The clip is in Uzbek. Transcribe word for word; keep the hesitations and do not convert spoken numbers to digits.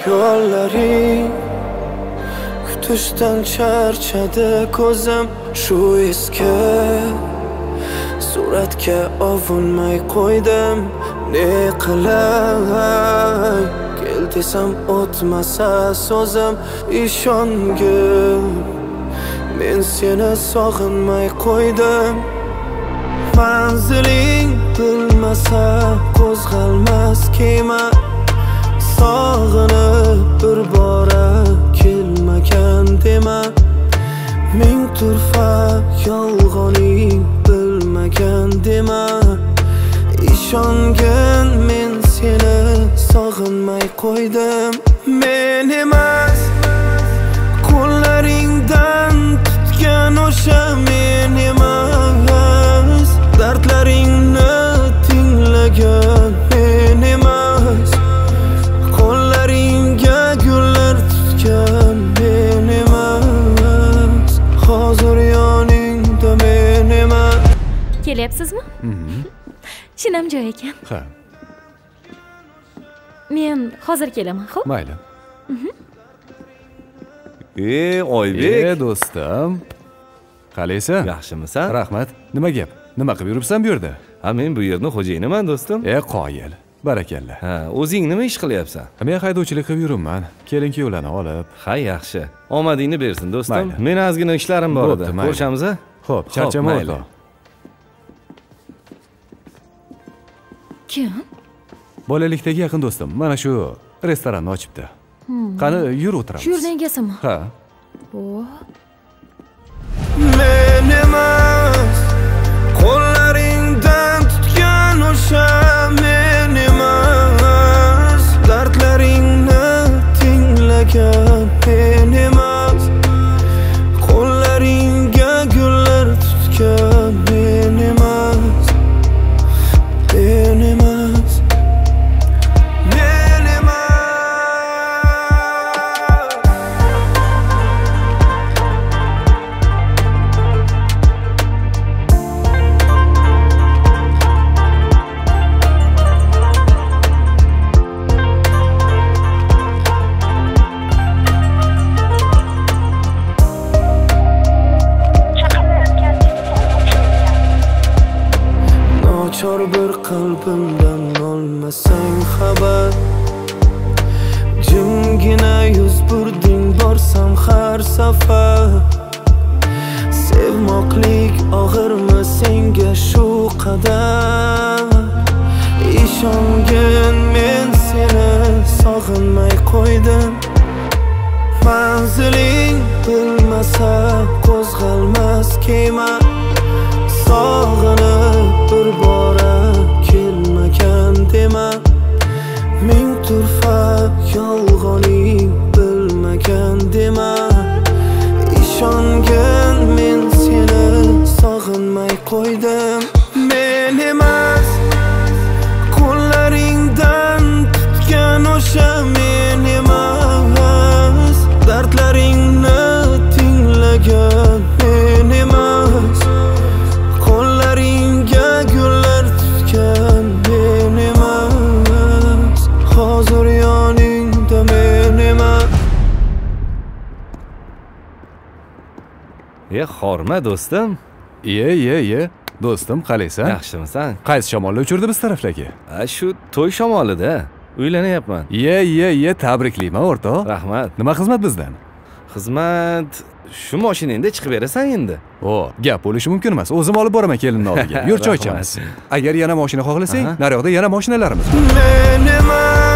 yo'llaring kutishdan charchadi ko'zim shu eski suratga ovunmay qo'ydim ne qilay kel desam o'tmasa so'zim ishongim men seni sog'inmay qo'ydim manziling bilmasa qo'zg'almas kema sog'inib bir bora kelmagan dema ming turfa yolg'oning bilmagan dema ishongin men seni sog'inmay qo'ydim men emas qo'llaringdan tutgan o'sha men emas dardlaringni tinglagan men emas qo'llaringga gullar tutgan men emas hozir yoningda men emas. Kelyapsizmi? Shinam joy ekan. Ha. Men hozir kelaman, xo'p? Mayli. E, Oybek. E, do'stim. Qalaysan? Yaxshimisan? Rahmat. Nima gap? Nima qilib yuribsan bu yerda? Ha, men bu yerning xo'jayiniman, do'stim. E, qoyil. Barakalla. Ha, o'zing nima ish qilyapsan? Men haydovchilik qilib yuribman. Kelin-kuyovlarni olib. Ha, yaxshi. Omadingni bersin, do'stim. Mayli. Men ozgina ishlarim bor edi. Ko'rishamiz a? Xo'p, charchama o'rta. Kim? Bolalikdagi yaqin do'stim. Mana shu restoranni ochibdi. Qani, yur o'tiramiz. Shu yerdan egasimi? Ha. O. Men emas qo'llaringdan tutgan o'sha men emas dardlaringni tinglagan men emas qo'llaringga gullar tutgan men emas men emas men emas Nochor bir qalbimdan olmasang xabar jimgina yuz burding borsam har safar sevmoqlik og'irmi senga shu qadar ishongin men seni sog'inmay qo'ydim manziling bilmasa qo'zg'almas kema sog'inib bir bora kelmagan dema ming turfa yolg'oning bilmagan dema ishongin men seni sog'inmay qo'ydim men emas qo'llaringdan tutgan o'sha men emas dardlaringni tinglagan men emas qo'llaringga gullar tutgan men emas hozir yoningda men emas. E, xorma do'stim. Iye, iye, iye. Do'stim, qalaysan? Yaxshimisan? Qaysi shamollar uchirdi biz taraflarga? Ha, shu to'y shamolida. Uylanyapman. Iye, iye, iye, tabriklayman o'rtoq. Rahmat. Nima xizmat bizdan? Xizmat shu mashinangda chiqib berasan endi. O, gap bo'lishi mumkin emas. O'zim olib boraman kelinni oldiga. Yur choy ichamiz. Agar yana mashina xohlasang, nariyoqda yana mashinalarimiz bor. Men emas